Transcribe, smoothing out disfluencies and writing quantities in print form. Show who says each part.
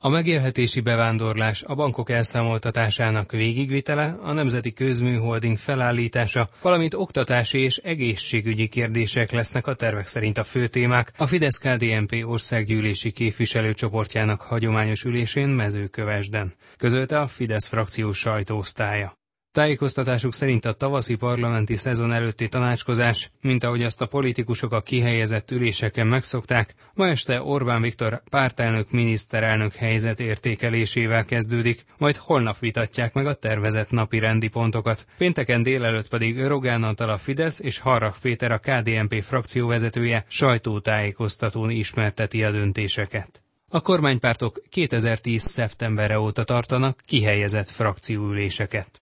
Speaker 1: A megélhetési bevándorlás, a bankok elszámoltatásának végigvitele, a Nemzeti Közműholding felállítása, valamint oktatási és egészségügyi kérdések lesznek a tervek szerint a fő témák a Fidesz-KDNP országgyűlési képviselőcsoportjának hagyományos ülésén Mezőkövesden, közölte a Fidesz frakció sajtóosztálya. Tájékoztatásuk szerint a tavaszi parlamenti szezon előtti tanácskozás, mint ahogy azt a politikusok a kihelyezett üléseken megszokták, ma este Orbán Viktor pártelnök miniszterelnök helyzet értékelésével kezdődik, majd holnap vitatják meg a tervezett napi rendi pontokat. Pénteken délelőtt pedig Rogán Antal a Fidesz és Harrach Péter a KDNP frakcióvezetője sajtótájékoztatón ismerteti a döntéseket. A kormánypártok 2010. szeptemberre óta tartanak kihelyezett frakcióüléseket.